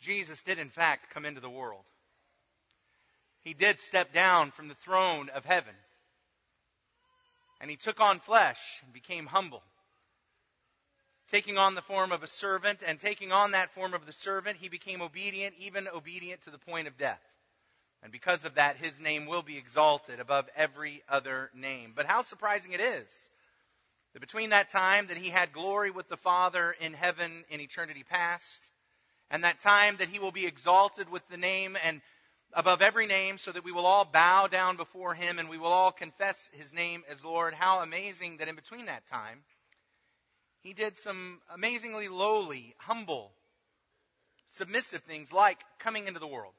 Jesus did in fact come into the world. He did step down from the throne of heaven. And he took on flesh and became humble, taking on the form of a servant, and taking on that form of the servant, he became obedient, even obedient to the point of death. And because of that, his name will be exalted above every other name. But how surprising it is that between that time that he had glory with the Father in heaven in eternity past, and that time that he will be exalted with the name and above every name, so that we will all bow down before him and we will all confess his name as Lord, how amazing that in between that time, he did some amazingly lowly, humble, submissive things like coming into the world,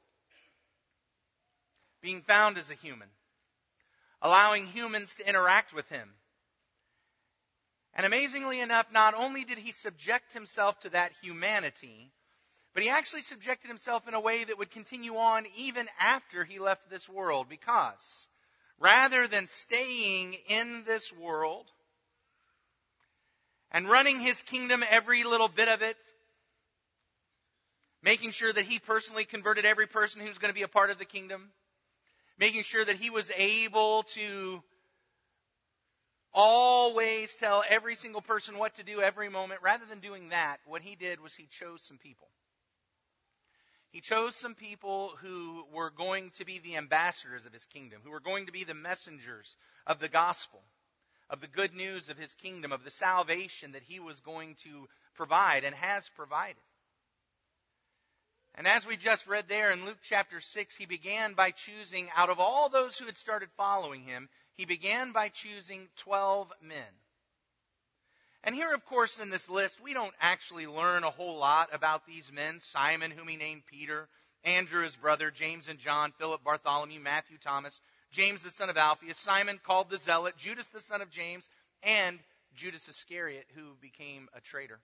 being found as a human, allowing humans to interact with him. And amazingly enough, not only did he subject himself to that humanity, but he actually subjected himself in a way that would continue on even after he left this world. Because rather than staying in this world and running his kingdom, every little bit of it, making sure that he personally converted every person who's going to be a part of the kingdom, making sure that he was able to always tell every single person what to do every moment, rather than doing that, what he did was he chose some people. He chose some people who were going to be the ambassadors of his kingdom, who were going to be the messengers of the gospel, of the good news of his kingdom, of the salvation that he was going to provide and has provided. And as we just read there in Luke chapter 6, he began by choosing, out of all those who had started following him, he began by choosing 12 men. And here, of course, in this list, we don't actually learn a whole lot about these men. Simon, whom he named Peter, Andrew, his brother, James and John, Philip, Bartholomew, Matthew, Thomas, James, the son of Alphaeus, Simon, called the Zealot, Judas, the son of James, and Judas Iscariot, who became a traitor.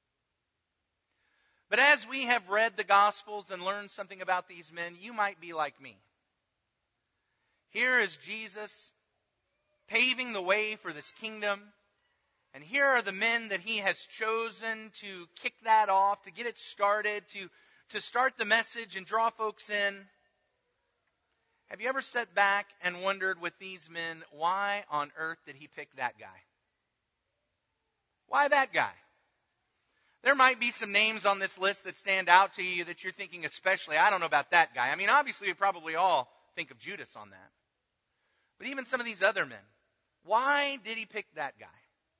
But as we have read the Gospels and learned something about these men, you might be like me. Here is Jesus paving the way for this kingdom. And here are the men that he has chosen to kick that off, to get it started, to start the message and draw folks in. Have you ever sat back and wondered with these men, why on earth did he pick that guy? Why that guy? There might be some names on this list that stand out to you that you're thinking especially, I don't know about that guy. I mean, obviously we probably all think of Judas on that. But even some of these other men, why did he pick that guy?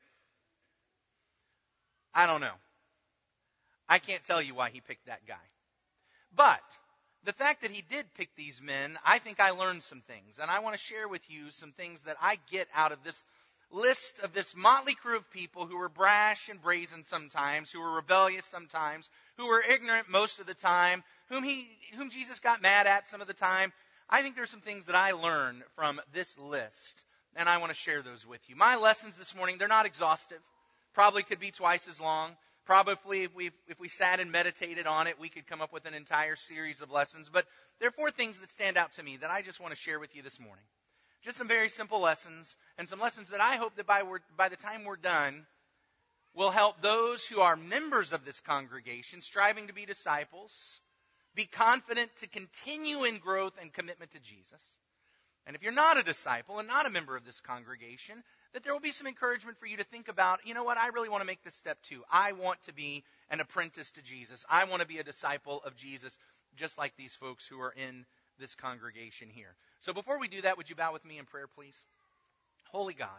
I don't know. I can't tell you why he picked that guy. But the fact that he did pick these men, I think I learned some things. And I want to share with you some things that I get out of this list of this motley crew of people who were brash and brazen sometimes, who were rebellious sometimes, who were ignorant most of the time, whom Jesus got mad at some of the time. I think there's some things that I learned from this list, and I want to share those with you. My lessons this morning, they're not exhaustive. Probably could be twice as long. Probably if we sat and meditated on it, we could come up with an entire series of lessons. But there are 4 things that stand out to me that I just want to share with you this morning. Just some very simple lessons, and some lessons that I hope that by the time we're done will help those who are members of this congregation, striving to be disciples, be confident to continue in growth and commitment to Jesus. And if you're not a disciple and not a member of this congregation, that there will be some encouragement for you to think about, you know what, I really want to make this step too. I want to be an apprentice to Jesus. I want to be a disciple of Jesus, just like these folks who are in this congregation here. So before we do that, would you bow with me in prayer, please? Holy God,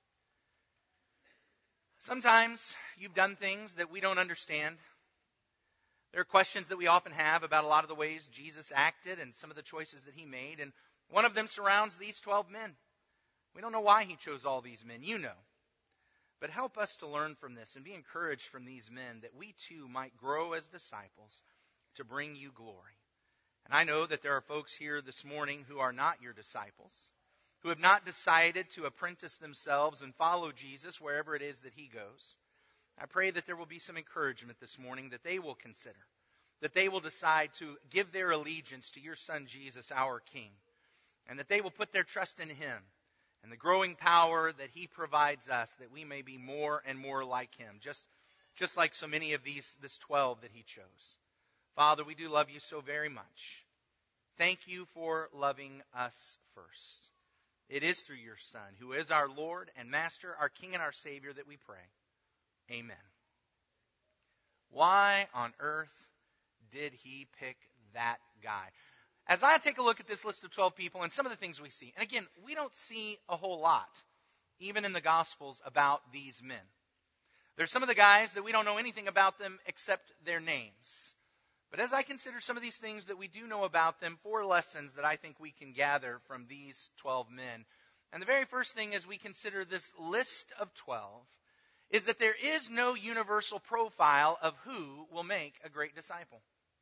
sometimes you've done things that we don't understand. There are questions that we often have about a lot of the ways Jesus acted and some of the choices that he made. And one of them surrounds these 12 men. We don't know why he chose all these men. You know. But help us to learn from this and be encouraged from these men that we too might grow as disciples to bring you glory. And I know that there are folks here this morning who are not your disciples, who have not decided to apprentice themselves and follow Jesus wherever it is that he goes. I pray that there will be some encouragement this morning that they will consider, that they will decide to give their allegiance to your Son Jesus, our King, and that they will put their trust in him and the growing power that he provides us, that we may be more and more like him, just like so many of this 12 that he chose. Father, we do love you so very much. Thank you for loving us first. It is through your Son, who is our Lord and Master, our King and our Savior, that we pray. Amen. Why on earth did he pick that guy? As I take a look at this list of 12 people and some of the things we see, and again, we don't see a whole lot, even in the Gospels, about these men. There's some of the guys that we don't know anything about them except their names. But as I consider some of these things that we do know about them, 4 lessons that I think we can gather from these 12 men. And the very first thing as we consider this list of 12 is that there is no universal profile of who will make a great disciple.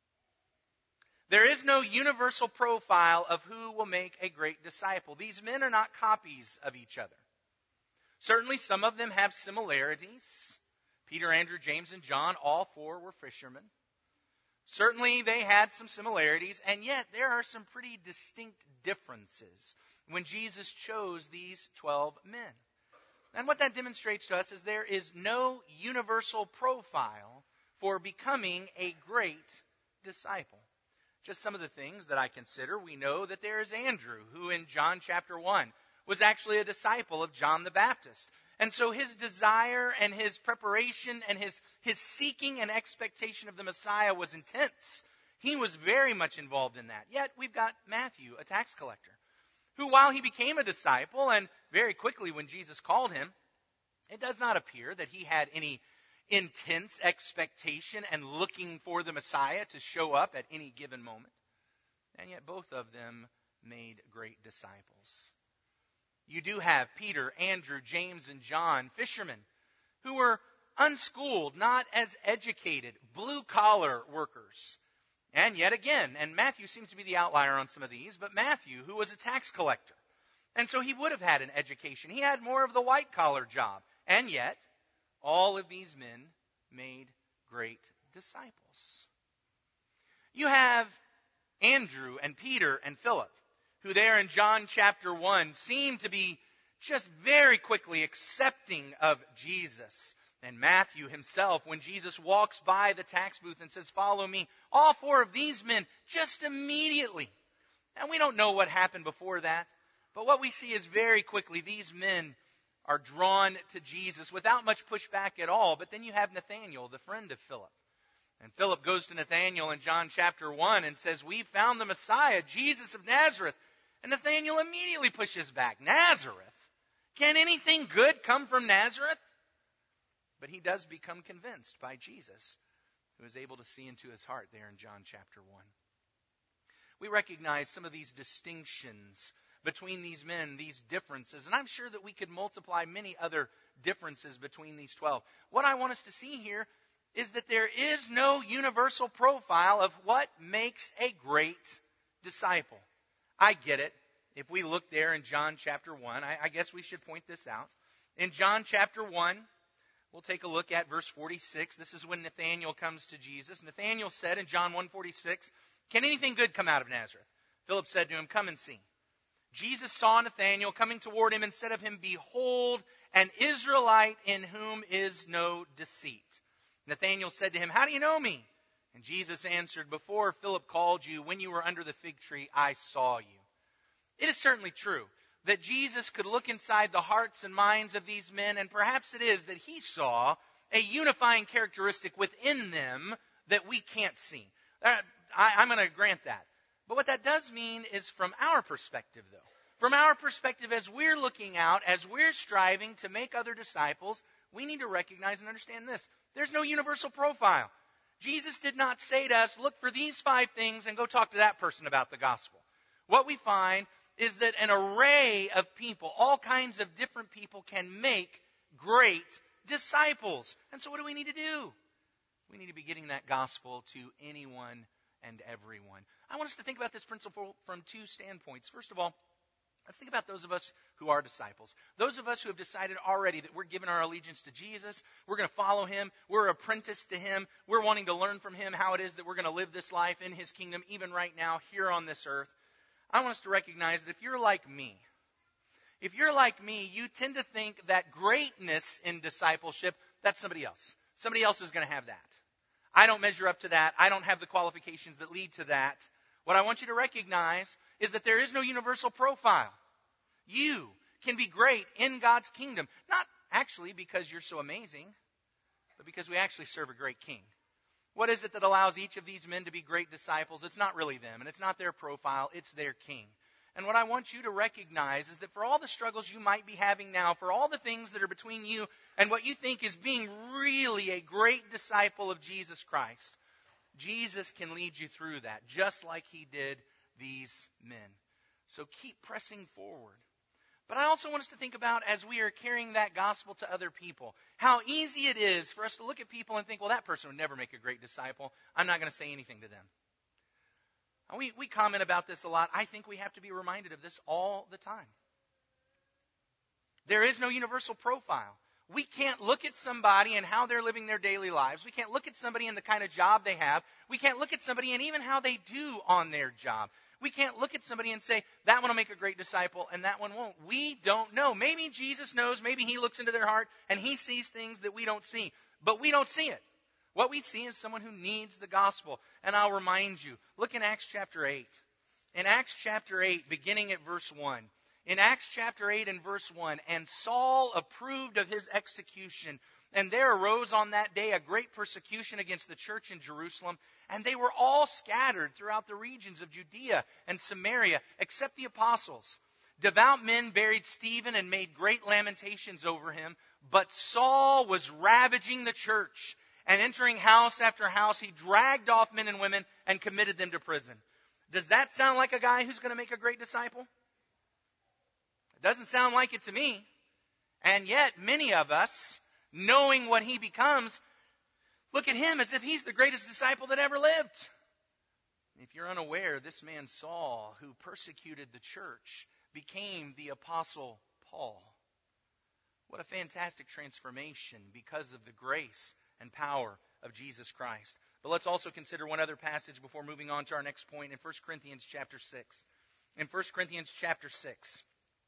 There is no universal profile of who will make a great disciple. These men are not copies of each other. Certainly some of them have similarities. Peter, Andrew, James, and John, all 4 were fishermen. Certainly they had some similarities, and yet there are some pretty distinct differences when Jesus chose these 12 men. And what that demonstrates to us is there is no universal profile for becoming a great disciple. Just some of the things that I consider, we know that there is Andrew, who in John chapter 1 was actually a disciple of John the Baptist. And so his desire and his preparation and his seeking and expectation of the Messiah was intense. He was very much involved in that. Yet we've got Matthew, a tax collector, who while he became a disciple and very quickly when Jesus called him, it does not appear that he had any intense expectation and looking for the Messiah to show up at any given moment. And yet both of them made great disciples. You do have Peter, Andrew, James, and John, fishermen, who were unschooled, not as educated, blue-collar workers. And yet again, and Matthew seems to be the outlier on some of these, but Matthew, who was a tax collector. And so he would have had an education. He had more of the white-collar job. And yet, all of these men made great disciples. You have Andrew and Peter and Philip, who there in John chapter 1 seem to be just very quickly accepting of Jesus. And Matthew himself, when Jesus walks by the tax booth and says, "Follow me," all 4 of these men just immediately. And we don't know what happened before that, but what we see is very quickly these men are drawn to Jesus without much pushback at all. But then you have Nathanael, the friend of Philip. And Philip goes to Nathanael in John chapter 1 and says, "We found the Messiah, Jesus of Nazareth." And Nathanael immediately pushes back. Nazareth? Can anything good come from Nazareth? But he does become convinced by Jesus, who is able to see into his heart there in John chapter 1. We recognize some of these distinctions between these men, these differences, and I'm sure that we could multiply many other differences between these 12. What I want us to see here is that there is no universal profile of what makes a great disciple. I get it. If we look there in John chapter 1, I guess we should point this out. In John chapter 1, we'll take a look at verse 46. This is when Nathanael comes to Jesus. Nathanael said in John 1:46, "Can anything good come out of Nazareth?" Philip said to him, "Come and see." Jesus saw Nathanael coming toward him and said of him, "Behold, an Israelite in whom is no deceit." Nathanael said to him, "How do you know me?" And Jesus answered, "Before Philip called you, when you were under the fig tree, I saw you." It is certainly true that Jesus could look inside the hearts and minds of these men, and perhaps it is that he saw a unifying characteristic within them that we can't see. I'm going to grant that. But what that does mean is from our perspective, though. From our perspective, as we're looking out, as we're striving to make other disciples, we need to recognize and understand this. There's no universal profile. Jesus did not say to us, look for these 5 things and go talk to that person about the gospel. What we find is that an array of people, all kinds of different people, can make great disciples. And so what do we need to do? We need to be getting that gospel to anyone and everyone. I want us to think about this principle from 2 standpoints. First of all, let's think about those of us who are disciples. Those of us who have decided already that we're giving our allegiance to Jesus. We're going to follow him. We're apprenticed to him. We're wanting to learn from him how it is that we're going to live this life in his kingdom, even right now, here on this earth. I want us to recognize that if you're like me, you tend to think that greatness in discipleship, that's somebody else. Somebody else is going to have that. I don't measure up to that. I don't have the qualifications that lead to that. What I want you to recognize is that there is no universal profile. You can be great in God's kingdom. Not actually because you're so amazing, but because we actually serve a great king. What is it that allows each of these men to be great disciples? It's not really them, and it's not their profile, it's their king. And what I want you to recognize is that for all the struggles you might be having now, for all the things that are between you and what you think is being really a great disciple of Jesus Christ, Jesus can lead you through that, just like he did these men. So keep pressing forward. But I also want us to think about, as we are carrying that gospel to other people, how easy it is for us to look at people and think, well, that person would never make a great disciple. I'm not going to say anything to them. We comment about this a lot. I think we have to be reminded of this all the time. There is no universal profile. We can't look at somebody and how they're living their daily lives. We can't look at somebody and the kind of job they have. We can't look at somebody and even how they do on their job. We can't look at somebody and say, that one will make a great disciple and that one won't. We don't know. Maybe Jesus knows. Maybe he looks into their heart and he sees things that we don't see. But we don't see it. What we see is someone who needs the gospel. And I'll remind you, look in Acts chapter 8. In Acts chapter 8, beginning at verse 1. In Acts chapter 8 and verse 1, and Saul approved of his execution. And there arose on that day a great persecution against the church in Jerusalem. And they were all scattered throughout the regions of Judea and Samaria, except the apostles. Devout men buried Stephen and made great lamentations over him. But Saul was ravaging the church. And entering house after house, he dragged off men and women and committed them to prison. Does that sound like a guy who's going to make a great disciple? It doesn't sound like it to me. And yet, many of us, knowing what he becomes, look at him as if he's the greatest disciple that ever lived. If you're unaware, this man Saul, who persecuted the church, became the Apostle Paul. What a fantastic transformation because of the grace and power of Jesus Christ. But let's also consider one other passage before moving on to our next point in 1 Corinthians chapter 6. In 1 Corinthians chapter 6,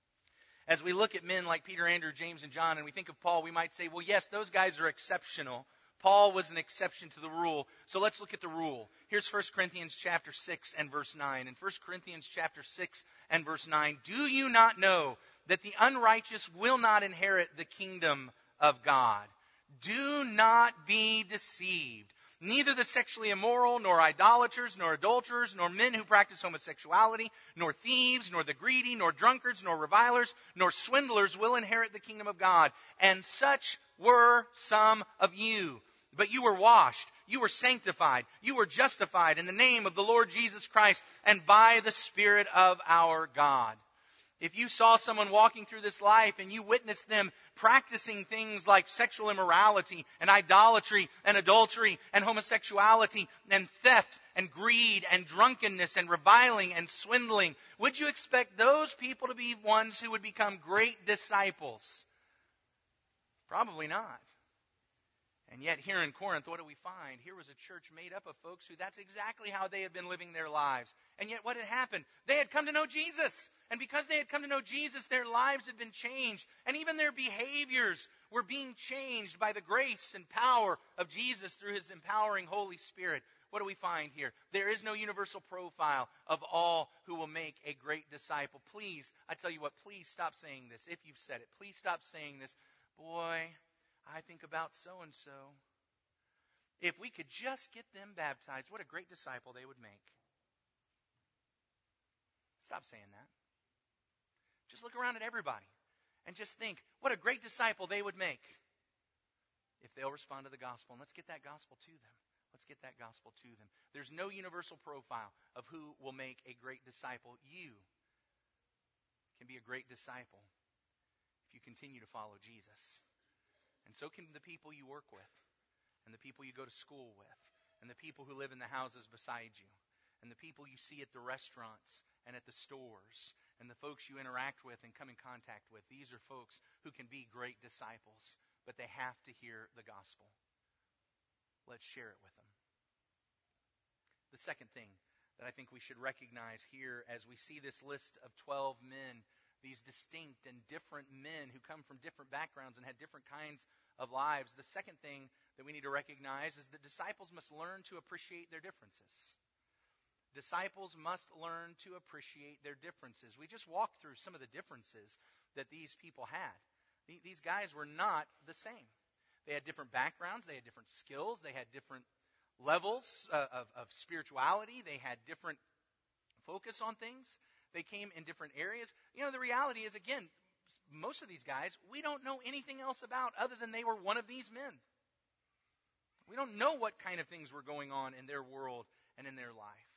as we look at men like Peter, Andrew, James, and John, and we think of Paul, we might say, well, yes, those guys are exceptional. Paul was an exception to the rule. So let's look at the rule. Here's 1 Corinthians chapter 6 and verse 9. In 1 Corinthians chapter 6 and verse 9, do you not know that the unrighteous will not inherit the kingdom of God? Do not be deceived. Neither the sexually immoral, nor idolaters, nor adulterers, nor men who practice homosexuality, nor thieves, nor the greedy, nor drunkards, nor revilers, nor swindlers will inherit the kingdom of God. And such were some of you. But you were washed, you were sanctified, you were justified in the name of the Lord Jesus Christ and by the Spirit of our God. If you saw someone walking through this life and you witnessed them practicing things like sexual immorality and idolatry and adultery and homosexuality and theft and greed and drunkenness and reviling and swindling, would you expect those people to be ones who would become great disciples? Probably not. And yet here in Corinth, what do we find? Here was a church made up of folks who that's exactly how they had been living their lives. And yet what had happened? They had come to know Jesus. And because they had come to know Jesus, their lives had been changed. And even their behaviors were being changed by the grace and power of Jesus through his empowering Holy Spirit. What do we find here? There is no universal profile of all who will make a great disciple. Please, I tell you what, please stop saying this. If you've said it, please stop saying this. Boy, I think about so-and-so. If we could just get them baptized, what a great disciple they would make. Stop saying that. Just look around at everybody and just think, what a great disciple they would make if they'll respond to the gospel. And let's get that gospel to them. Let's get that gospel to them. There's no universal profile of who will make a great disciple. You can be a great disciple if you continue to follow Jesus. And so can the people you work with, and the people you go to school with, and the people who live in the houses beside you, and the people you see at the restaurants and at the stores, and the folks you interact with and come in contact with. These are folks who can be great disciples, but they have to hear the gospel. Let's share it with them. The second thing that I think we should recognize here as we see this list of 12 men, these distinct and different men who come from different backgrounds and had different kinds of lives. The second thing that we need to recognize is that disciples must learn to appreciate their differences. Disciples must learn to appreciate their differences. We just walked through some of the differences that these people had. These guys were not the same. They had different backgrounds. They had different skills. They had different levels of spirituality. They had different focus on things. They came in different areas. You know, the reality is, again, most of these guys, we don't know anything else about other than they were one of these men. We don't know what kind of things were going on in their world and in their life.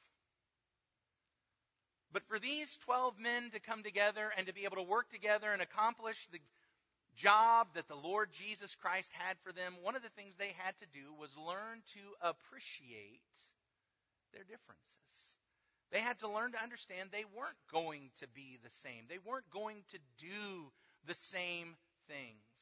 But for these 12 men to come together and to be able to work together and accomplish the job that the Lord Jesus Christ had for them, one of the things they had to do was learn to appreciate their differences. They had to learn to understand they weren't going to be the same. They weren't going to do the same things.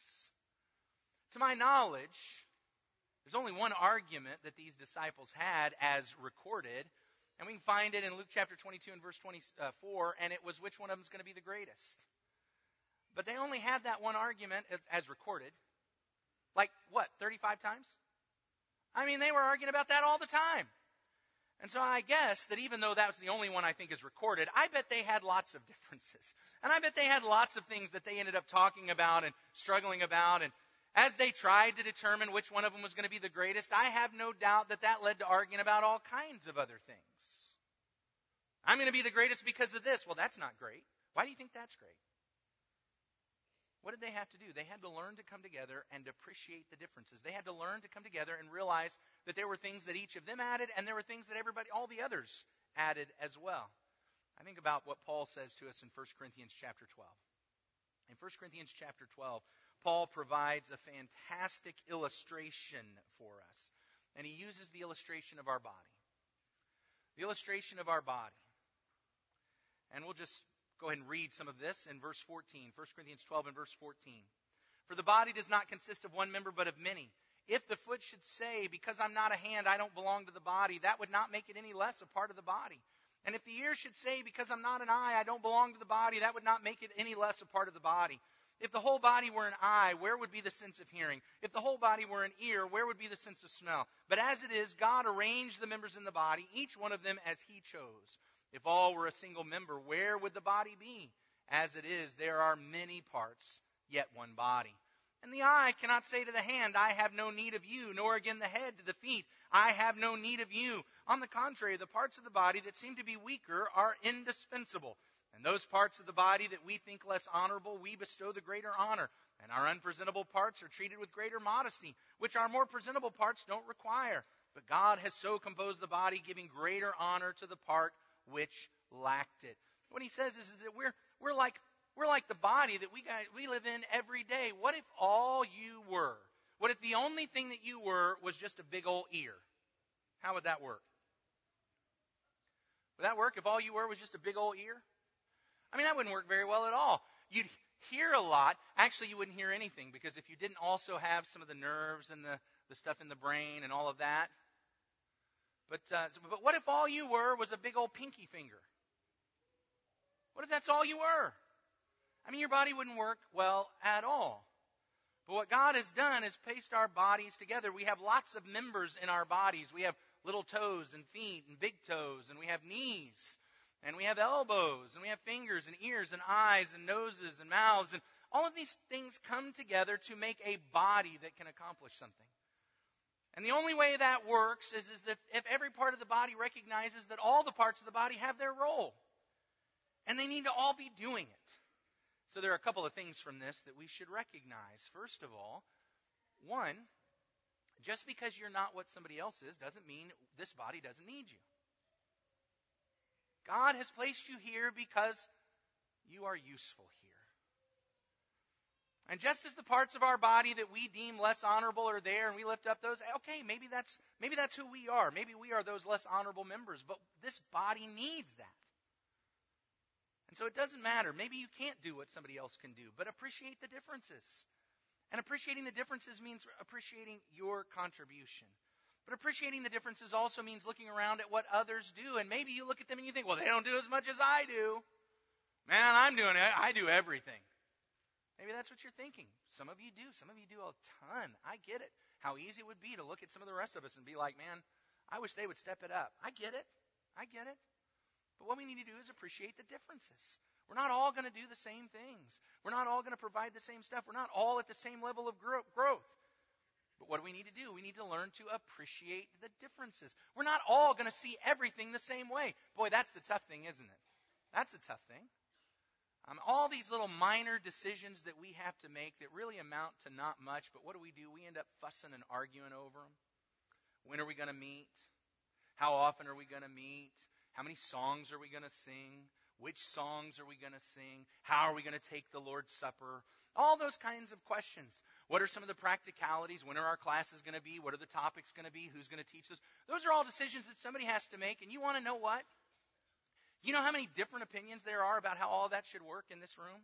To my knowledge, there's only one argument that these disciples had as recorded, and we can find it in Luke chapter 22 and verse 24, and it was which one of them is going to be the greatest. But they only had that one argument as recorded. Like, what, 35 times? I mean, they were arguing about that all the time. And so I guess that even though that was the only one I think is recorded, I bet they had lots of differences. And I bet they had lots of things that they ended up talking about and struggling about. And as they tried to determine which one of them was going to be the greatest, I have no doubt that that led to arguing about all kinds of other things. I'm going to be the greatest because of this. Well, that's not great. Why do you think that's great? What did they have to do? They had to learn to come together and appreciate the differences. They had to learn to come together and realize that there were things that each of them added, and there were things that all the others added as well. I think about what Paul says to us in 1 Corinthians chapter 12. In 1 Corinthians chapter 12, Paul provides a fantastic illustration for us. And he uses the illustration of our body. The illustration of our body. And we'll just go ahead and read some of this in verse 14. 1 Corinthians 12 and verse 14. For the body does not consist of one member but of many. If the foot should say, because I'm not a hand, I don't belong to the body, that would not make it any less a part of the body. And if the ear should say, because I'm not an eye, I don't belong to the body, that would not make it any less a part of the body. If the whole body were an eye, where would be the sense of hearing? If the whole body were an ear, where would be the sense of smell? But as it is, God arranged the members in the body, each one of them as He chose. If all were a single member, where would the body be? As it is, there are many parts, yet one body. And the eye cannot say to the hand, I have no need of you, nor again the head to the feet, I have no need of you. On the contrary, the parts of the body that seem to be weaker are indispensable. And those parts of the body that we think less honorable, we bestow the greater honor. And our unpresentable parts are treated with greater modesty, which our more presentable parts don't require. But God has so composed the body, giving greater honor to the part which lacked it. What he says is that we're like the body that we live in every day. What if all you were? What if the only thing that you were was just a big old ear? How would that work? Would that work if all you were was just a big old ear? I mean, that wouldn't work very well at all. You'd hear a lot. Actually, you wouldn't hear anything, because if you didn't also have some of the nerves and the stuff in the brain and all of that. But what if all you were was a big old pinky finger? What if that's all you were? I mean, your body wouldn't work well at all. But what God has done is placed our bodies together. We have lots of members in our bodies. We have little toes and feet and big toes, and we have knees, and we have elbows, and we have fingers and ears and eyes and noses and mouths. And all of these things come together to make a body that can accomplish something. And the only way that works is if every part of the body recognizes that all the parts of the body have their role. And they need to all be doing it. So there are a couple of things from this that we should recognize. First of all, one, just because you're not what somebody else is doesn't mean this body doesn't need you. God has placed you here because you are useful here. And just as the parts of our body that we deem less honorable are there, and we lift up those, okay, maybe that's who we are. Maybe we are those less honorable members, but this body needs that. And so it doesn't matter. Maybe you can't do what somebody else can do, but appreciate the differences. And appreciating the differences means appreciating your contribution. But appreciating the differences also means looking around at what others do. And maybe you look at them and you think, well, they don't do as much as I do. Man, I'm doing it. I do everything. Maybe that's what you're thinking. Some of you do. Some of you do a ton. I get it. how easy it would be to look at some of the rest of us and be like, man, I wish they would step it up. I get it. But what we need to do is appreciate the differences. We're not all going to do the same things. We're not all going to provide the same stuff. We're not all at the same level of growth. But what do we need to do? We need to learn to appreciate the differences. We're not all going to see everything the same way. Boy, that's the tough thing, isn't it? That's a tough thing. All these little minor decisions that we have to make that really amount to not much, but what do? We end up fussing and arguing over them. When are we going to meet? How often are we going to meet? How many songs are we going to sing? Which songs are we going to sing? How are we going to take the Lord's Supper? All those kinds of questions. What are some of the practicalities? When are our classes going to be? What are the topics going to be? Who's going to teach us? Those are all decisions that somebody has to make. And you want to know what? You know how many different opinions there are about how all that should work in this room?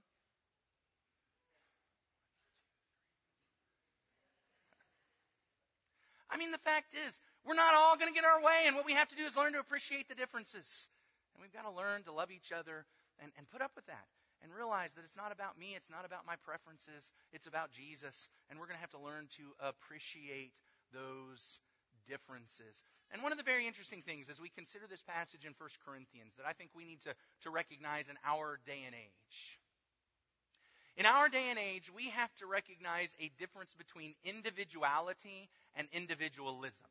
I mean, the fact is, we're not all going to get our way, and what we have to do is learn to appreciate the differences. And we've got to learn to love each other and put up with that and realize that it's not about me, it's not about my preferences, it's about Jesus. And we're going to have to learn to appreciate those differences. And one of the very interesting things as we consider this passage in 1 Corinthians that I think we need to recognize in our day and age. In our day and age, we have to recognize a difference between individuality and individualism.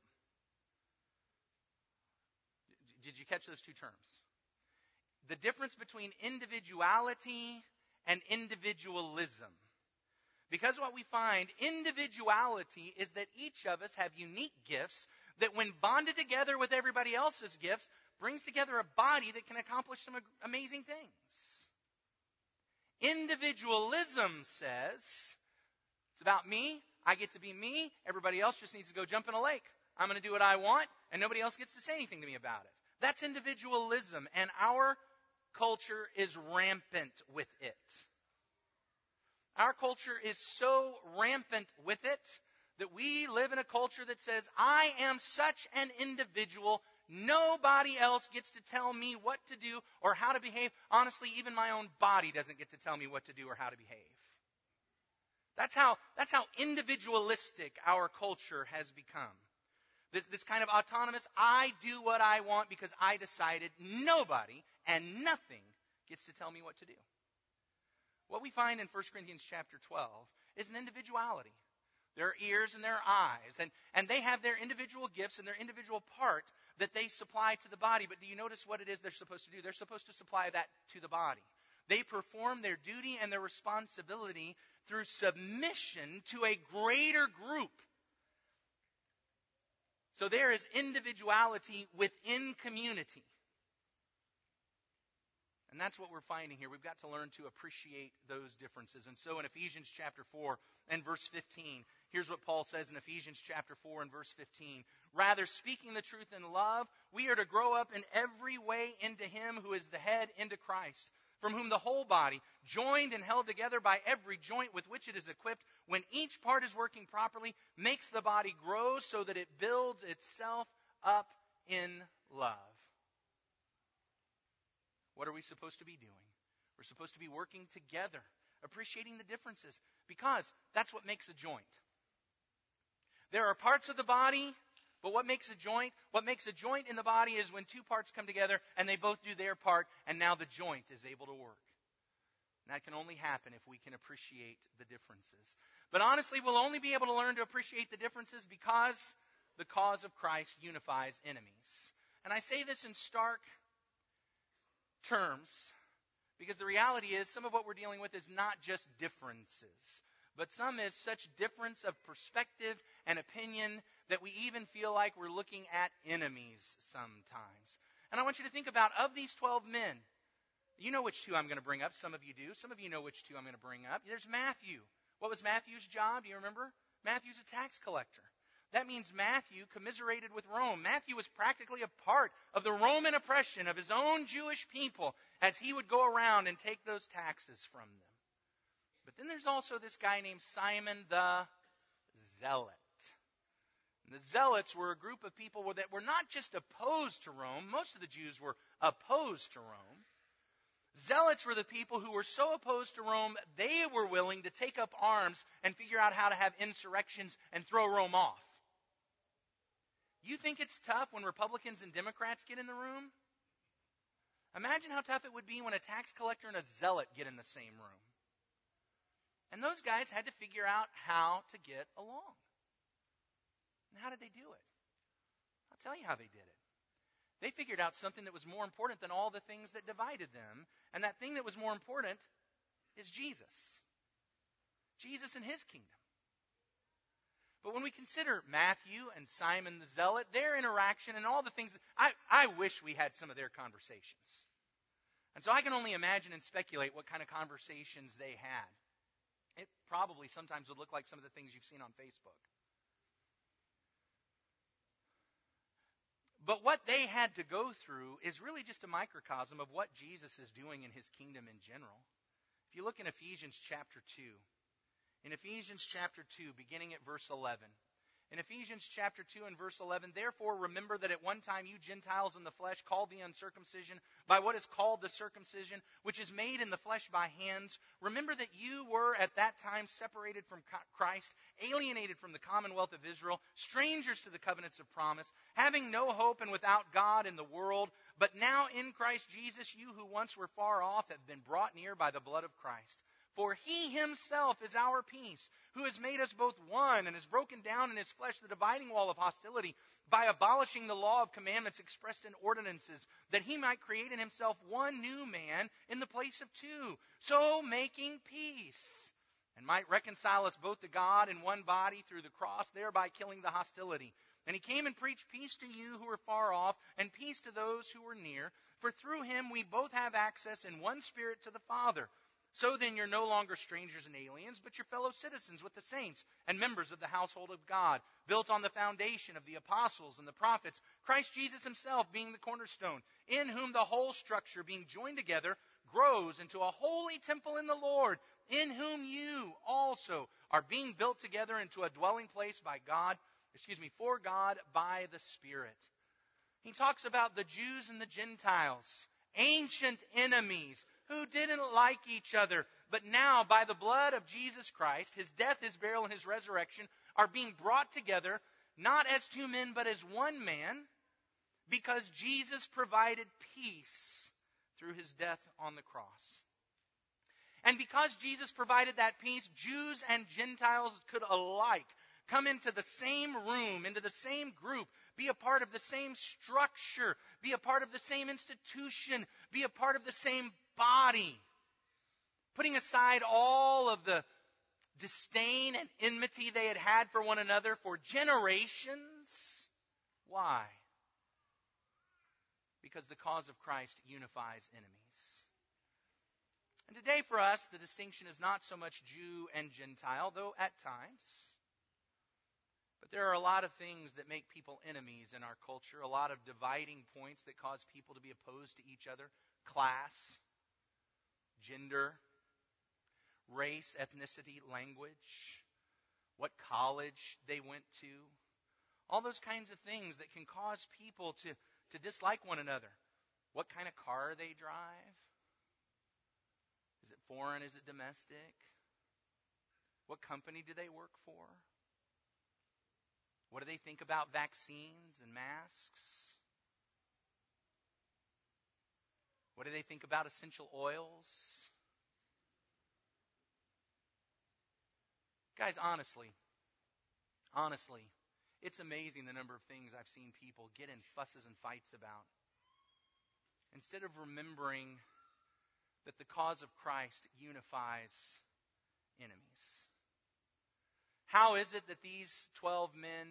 Did you catch those two terms? The difference between individuality and individualism. Because what we find, individuality is that each of us have unique gifts that when bonded together with everybody else's gifts, brings together a body that can accomplish some amazing things. Individualism says, it's about me, I get to be me, everybody else just needs to go jump in a lake. I'm going to do what I want, and nobody else gets to say anything to me about it. That's individualism, and our culture is rampant with it. Our culture is so rampant with it that we live in a culture that says, I am such an individual, nobody else gets to tell me what to do or how to behave. Honestly, even my own body doesn't get to tell me what to do or how to behave. That's how individualistic our culture has become. This kind of autonomous, I do what I want because I decided. Nobody and nothing gets to tell me what to do. What we find in 1 Corinthians chapter 12 is an individuality. There are ears and there are eyes, and they have their individual gifts and their individual part that they supply to the body. But do you notice what it is they're supposed to do? They're supposed to supply that to the body. They perform their duty and their responsibility through submission to a greater group. So there is individuality within community. And that's what we're finding here. We've got to learn to appreciate those differences. And so in Ephesians chapter 4 and verse 15, here's what Paul says in Ephesians chapter 4 and verse 15. Rather, speaking the truth in love, we are to grow up in every way into Him who is the head, into Christ, from whom the whole body, joined and held together by every joint with which it is equipped, when each part is working properly, makes the body grow so that it builds itself up in love. What are we supposed to be doing? We're supposed to be working together, appreciating the differences, because that's what makes a joint. There are parts of the body, but what makes a joint? What makes a joint in the body is when two parts come together and they both do their part, and now the joint is able to work. And that can only happen if we can appreciate the differences. But honestly, we'll only be able to learn to appreciate the differences because the cause of Christ unifies enemies. And I say this in stark terms, because the reality is some of what we're dealing with is not just differences, but some is such difference of perspective and opinion that we even feel like we're looking at enemies sometimes. And I want you to think about, of these 12 men, you know which two I'm going to bring up. Some of you do. Some of you know which two I'm going to bring up. There's Matthew. What was Matthew's job? Do you remember? Matthew's a tax collector. That means Matthew commiserated with Rome. Matthew was practically a part of the Roman oppression of his own Jewish people as he would go around and take those taxes from them. But then there's also this guy named Simon the Zealot. And the Zealots were a group of people that were not just opposed to Rome. Most of the Jews were opposed to Rome. Zealots were the people who were so opposed to Rome, they were willing to take up arms and figure out how to have insurrections and throw Rome off. You think it's tough when Republicans and Democrats get in the room? Imagine how tough it would be when a tax collector and a zealot get in the same room. And those guys had to figure out how to get along. And how did they do it? I'll tell you how they did it. They figured out something that was more important than all the things that divided them. And that thing that was more important is Jesus. Jesus and his kingdom. But when we consider Matthew and Simon the Zealot, their interaction and all the things, I wish we had some of their conversations. And so I can only imagine and speculate what kind of conversations they had. It probably sometimes would look like some of the things you've seen on Facebook. But what they had to go through is really just a microcosm of what Jesus is doing in his kingdom in general. If you look in Ephesians chapter 2, in Ephesians chapter 2, beginning at verse 11. In Ephesians chapter 2 and verse 11, therefore remember that at one time you Gentiles in the flesh called the uncircumcision by what is called the circumcision, which is made in the flesh by hands. Remember that you were at that time separated from Christ, alienated from the commonwealth of Israel, strangers to the covenants of promise, having no hope and without God in the world. But now in Christ Jesus, you who once were far off have been brought near by the blood of Christ. For he himself is our peace, who has made us both one and has broken down in his flesh the dividing wall of hostility by abolishing the law of commandments expressed in ordinances, that he might create in himself one new man in the place of two, so making peace, and might reconcile us both to God in one body through the cross, thereby killing the hostility. And he came and preached peace to you who are far off, and peace to those who are near. For through him we both have access in one Spirit to the Father. So then you're no longer strangers and aliens, but you're fellow citizens with the saints and members of the household of God, built on the foundation of the apostles and the prophets, Christ Jesus himself being the cornerstone, in whom the whole structure, being joined together, grows into a holy temple in the Lord, in whom you also are being built together into a dwelling place for God by the Spirit. He talks about the Jews and the Gentiles, ancient enemies, who didn't like each other, but now by the blood of Jesus Christ, his death, his burial, and his resurrection are being brought together, not as two men, but as one man, because Jesus provided peace through his death on the cross. And because Jesus provided that peace, Jews and Gentiles could alike come into the same room, into the same group, be a part of the same structure, be a part of the same institution, be a part of the same body. Putting aside all of the disdain and enmity they had had for one another for generations. Why? Because the cause of Christ unifies enemies. And today for us, the distinction is not so much Jew and Gentile, though at times. But there are a lot of things that make people enemies in our culture, a lot of dividing points that cause people to be opposed to each other. Class, gender, race, ethnicity, language, what college they went to. All those kinds of things that can cause people to dislike one another. What kind of car they drive? Is it foreign? Is it domestic? What company do they work for? What do they think about vaccines and masks? What do they think about essential oils? Guys, honestly, it's amazing the number of things I've seen people get in fusses and fights about. Instead of remembering that the cause of Christ unifies enemies. How is it that these 12 men,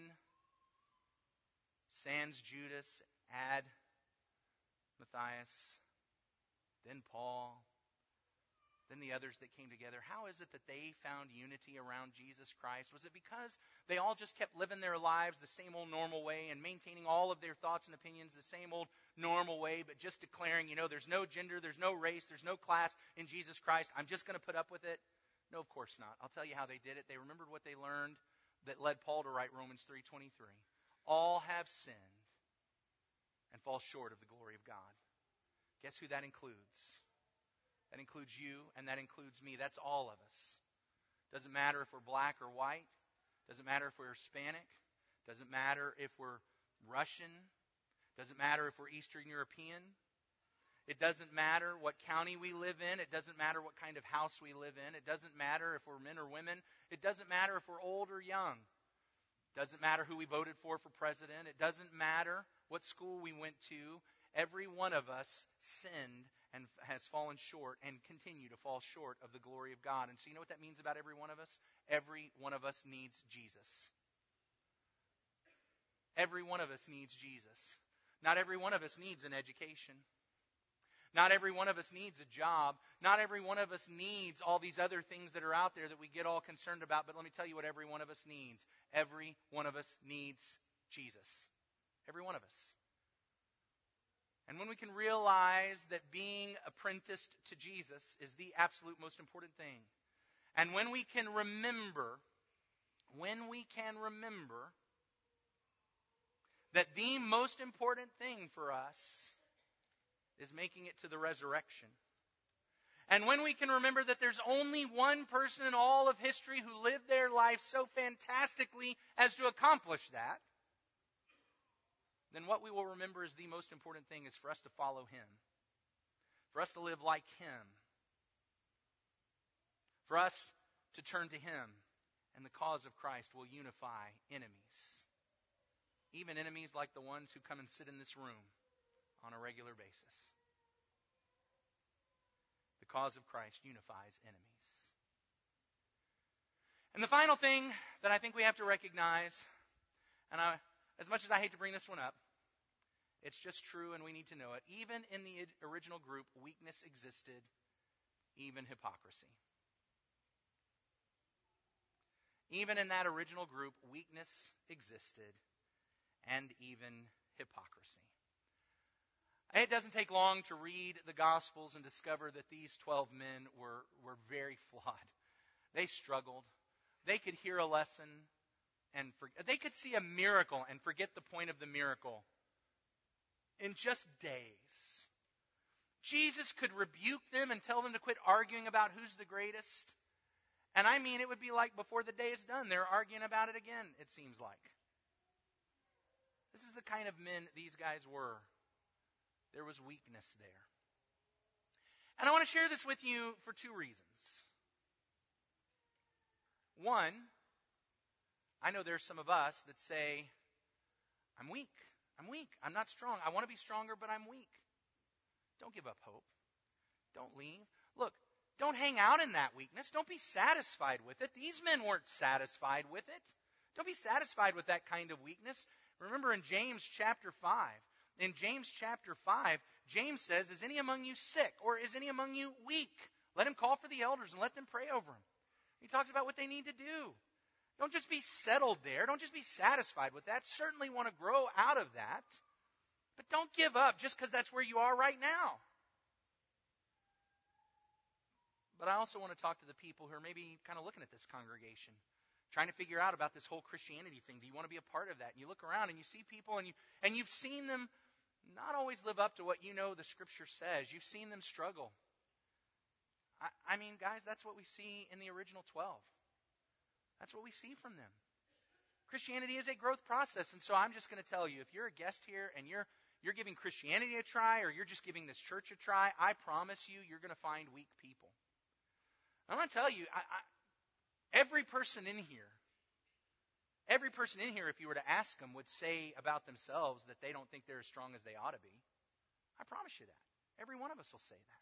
sans Judas, add Matthias, then Paul, then the others that came together, how is it that they found unity around Jesus Christ? Was it because they all just kept living their lives the same old normal way and maintaining all of their thoughts and opinions the same old normal way, but just declaring, there's no gender, there's no race, there's no class in Jesus Christ, I'm just going to put up with it? No, of course not. I'll tell you how they did it. They remembered what they learned that led Paul to write Romans 3:23. All have sinned and fall short of the glory of God. Guess who that includes? That includes you, and that includes me. That's all of us. Doesn't matter if we're black or white. Doesn't matter if we're Hispanic. Doesn't matter if we're Russian. Doesn't matter if we're Eastern European. It doesn't matter what county we live in. It doesn't matter what kind of house we live in. It doesn't matter if we're men or women. It doesn't matter if we're old or young. It doesn't matter who we voted for president. It doesn't matter what school we went to. Every one of us sinned and has fallen short and continue to fall short of the glory of God. And so you know what that means about every one of us? Every one of us needs Jesus. Every one of us needs Jesus. Not every one of us needs an education. Not every one of us needs a job. Not every one of us needs all these other things that are out there that we get all concerned about. But let me tell you what every one of us needs. Every one of us needs Jesus. Every one of us. And when we can realize that being apprenticed to Jesus is the absolute most important thing, and when we can remember that the most important thing for us is making it to the resurrection, and when we can remember that there's only one person in all of history who lived their life so fantastically as to accomplish that, then what we will remember is the most important thing is for us to follow Him, for us to live like Him, for us to turn to Him, and the cause of Christ will unify enemies, even enemies like the ones who come and sit in this room on a regular basis. The cause of Christ unifies enemies. And the final thing that I think we have to recognize, and as much as I hate to bring this one up, it's just true and we need to know it. Even in the original group, weakness existed, even hypocrisy. Even in that original group, weakness existed, and even hypocrisy. It doesn't take long to read the Gospels and discover that these 12 men were very flawed. They struggled. They could hear a lesson and they could see a miracle and forget the point of the miracle in just days. Jesus could rebuke them and tell them to quit arguing about who's the greatest. And I mean, it would be like before the day is done, they're arguing about it again, it seems like. This is the kind of men these guys were. There was weakness there. And I want to share this with you for two reasons. One, I know there's some of us that say, I'm weak. I'm not strong. I want to be stronger, but I'm weak. Don't give up hope. Don't leave. Look, don't hang out in that weakness. Don't be satisfied with it. These men weren't satisfied with it. Don't be satisfied with that kind of weakness. Remember in James chapter 5. In James chapter 5, James says, is any among you sick, or is any among you weak? Let him call for the elders and let them pray over him. He talks about what they need to do. Don't just be settled there. Don't just be satisfied with that. Certainly want to grow out of that. But don't give up just because that's where you are right now. But I also want to talk to the people who are maybe kind of looking at this congregation, trying to figure out about this whole Christianity thing. Do you want to be a part of that? And you look around and you see people and you've seen them not always live up to what you know the Scripture says. You've seen them struggle. I mean, guys, that's what we see in the original 12. That's what we see from them. Christianity is a growth process. And so I'm just going to tell you, if you're a guest here and you're giving Christianity a try, or you're just giving this church a try, I promise you're going to find weak people. I'm going to tell you, every person in here, if you were to ask them, would say about themselves that they don't think they're as strong as they ought to be. I promise you that. Every one of us will say that.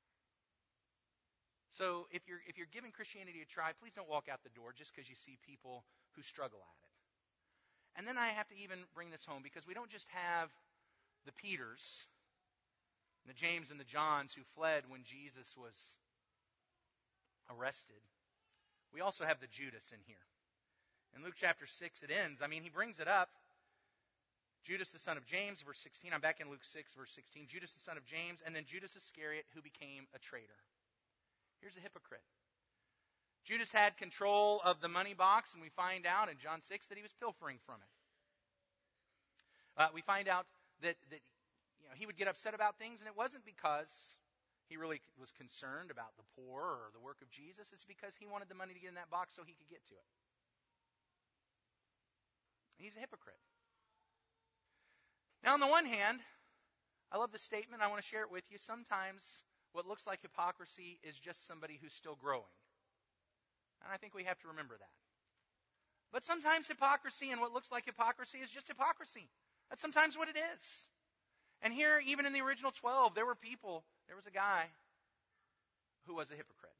So if you're giving Christianity a try, please don't walk out the door just because you see people who struggle at it. And then I have to even bring this home, because we don't just have the Peters, the James and the Johns who fled when Jesus was arrested. We also have the Judas in here. In Luke chapter 6 it ends. He brings it up. Judas the son of James, verse 16. I'm back in Luke 6, verse 16. Judas the son of James, and then Judas Iscariot, who became a traitor. Here's a hypocrite. Judas had control of the money box, and we find out in John 6 that he was pilfering from it. We find out that he would get upset about things, and it wasn't because he really was concerned about the poor or the work of Jesus, it's because he wanted the money to get in that box so he could get to it. He's a hypocrite. Now, on the one hand, I love the statement. I want to share it with you. Sometimes what looks like hypocrisy is just somebody who's still growing. And I think we have to remember that. But sometimes hypocrisy and what looks like hypocrisy is just hypocrisy. That's sometimes what it is. And here, even in the original 12, there was a guy who was a hypocrite.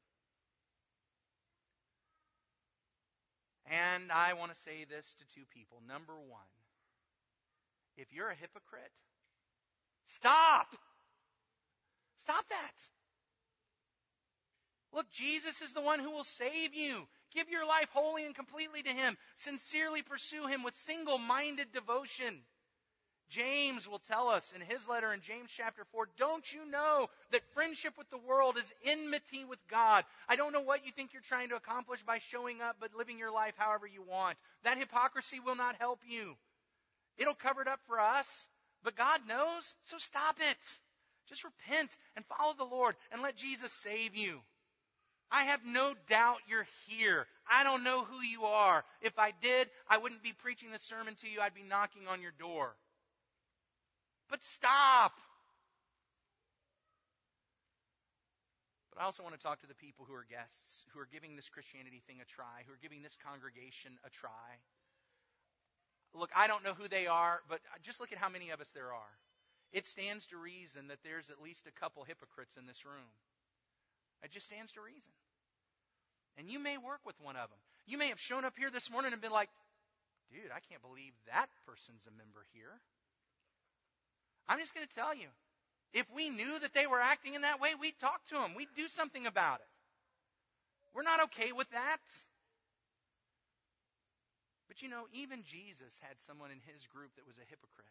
And I want to say this to two people. Number one, if you're a hypocrite, stop! Stop that! Look, Jesus is the one who will save you. Give your life wholly and completely to Him. Sincerely pursue Him with single-minded devotion. James will tell us in his letter in James chapter 4, don't you know that friendship with the world is enmity with God? I don't know what you think you're trying to accomplish by showing up but living your life however you want. That hypocrisy will not help you. It'll cover it up for us, but God knows, so stop it. Just repent and follow the Lord and let Jesus save you. I have no doubt you're here. I don't know who you are. If I did, I wouldn't be preaching this sermon to you. I'd be knocking on your door. But stop. But I also want to talk to the people who are guests, who are giving this Christianity thing a try, who are giving this congregation a try. Look, I don't know who they are, but just look at how many of us there are. It stands to reason that there's at least a couple hypocrites in this room. It just stands to reason. And you may work with one of them. You may have shown up here this morning and been like, dude, I can't believe that person's a member here. I'm just going to tell you, if we knew that they were acting in that way, we'd talk to them. We'd do something about it. We're not okay with that. But you know, even Jesus had someone in his group that was a hypocrite.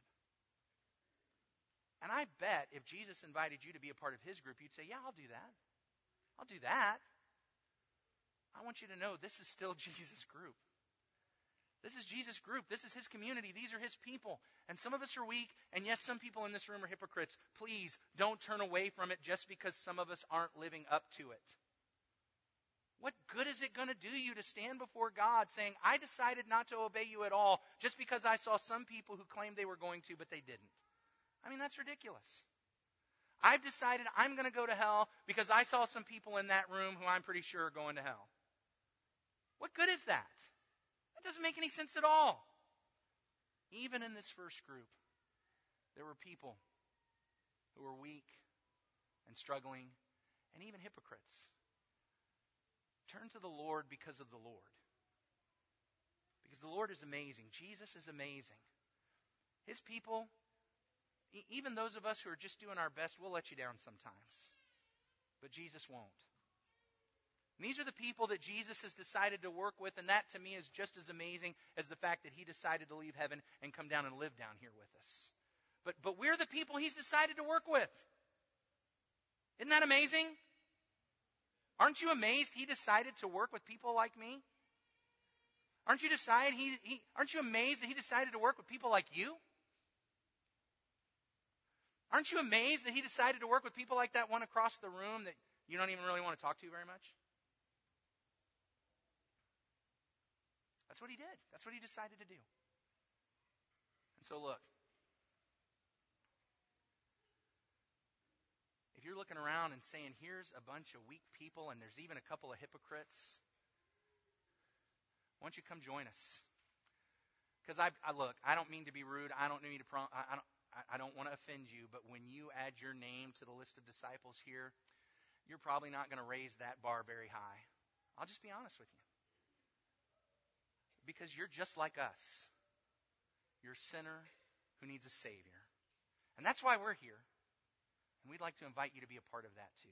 And I bet if Jesus invited you to be a part of his group, you'd say, yeah, I'll do that. I'll do that. I want you to know this is still Jesus' group. This is Jesus' group. This is his community. These are his people. And some of us are weak. And yes, some people in this room are hypocrites. Please don't turn away from it just because some of us aren't living up to it. What good is it going to do you to stand before God saying, I decided not to obey you at all just because I saw some people who claimed they were going to, but they didn't? I mean, that's ridiculous. I've decided I'm going to go to hell because I saw some people in that room who I'm pretty sure are going to hell. What good is that? That doesn't make any sense at all. Even in this first group, there were people who were weak and struggling and even hypocrites. Turn to the Lord because of the Lord. Because the Lord is amazing. Jesus is amazing. His people, even those of us who are just doing our best, we'll let you down sometimes. But Jesus won't. And these are the people that Jesus has decided to work with, and that to me is just as amazing as the fact that he decided to leave heaven and come down and live down here with us. But we're the people he's decided to work with. Isn't that amazing? Aren't you amazed he decided to work with people like me? Aren't you amazed that he decided to work with people like you? Aren't you amazed that he decided to work with people like that one across the room that you don't even really want to talk to very much? That's what he did. That's what he decided to do. And so look, if you're looking around and saying, here's a bunch of weak people and there's even a couple of hypocrites, why don't you come join us? Because I don't mean to be rude. I don't want to offend you, but when you add your name to the list of disciples here, you're probably not going to raise that bar very high. I'll just be honest with you. Because you're just like us. You're a sinner who needs a Savior. And that's why we're here. And we'd like to invite you to be a part of that too.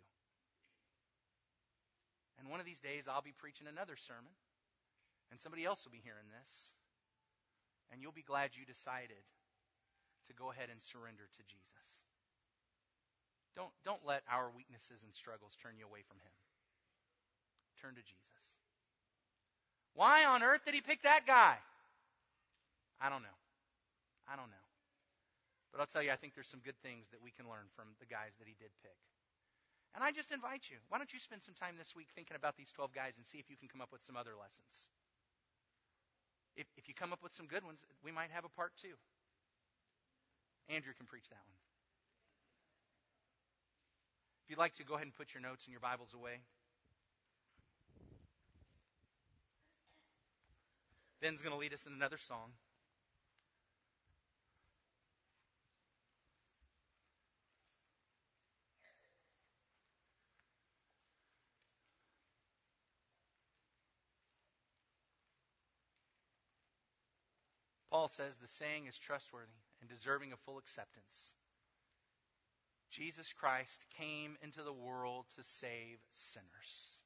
And one of these days I'll be preaching another sermon. And somebody else will be hearing this. And you'll be glad you decided to go ahead and surrender to Jesus. Don't let our weaknesses and struggles turn you away from him. Turn to Jesus. Why on earth did he pick that guy? I don't know. But I'll tell you, I think there's some good things that we can learn from the guys that he did pick. And I just invite you, why don't you spend some time this week thinking about these 12 guys and see if you can come up with some other lessons. If you come up with some good ones, we might have a part 2. Andrew can preach that one. If you'd like to, go ahead and put your notes and your Bibles away. Ben's going to lead us in another song. Paul says the saying is trustworthy and deserving of full acceptance. Jesus Christ came into the world to save sinners.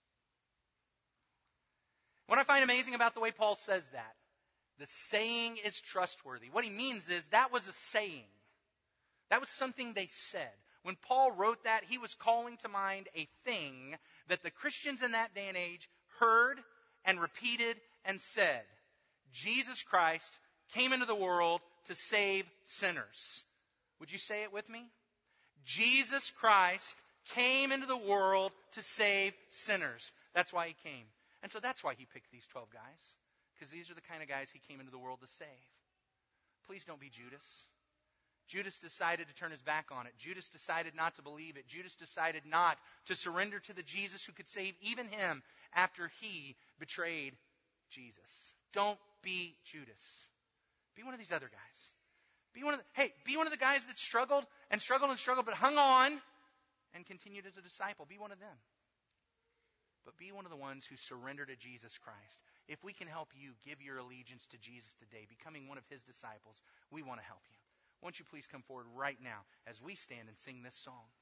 What I find amazing about the way Paul says that, the saying is trustworthy. What he means is that was a saying. That was something they said. When Paul wrote that, he was calling to mind a thing that the Christians in that day and age heard and repeated and said. Jesus Christ came into the world to save sinners. Would you say it with me? Jesus Christ came into the world to save sinners. That's why he came. And so that's why he picked these 12 guys. Because these are the kind of guys he came into the world to save. Please don't be Judas. Judas decided to turn his back on it. Judas decided not to believe it. Judas decided not to surrender to the Jesus who could save even him after he betrayed Jesus. Don't be Judas. Be one of these other guys. Be one of the guys that struggled and struggled and struggled, but hung on and continued as a disciple. Be one of them. But be one of the ones who surrender to Jesus Christ. If we can help you give your allegiance to Jesus today, becoming one of his disciples, we want to help you. Won't you please come forward right now as we stand and sing this song?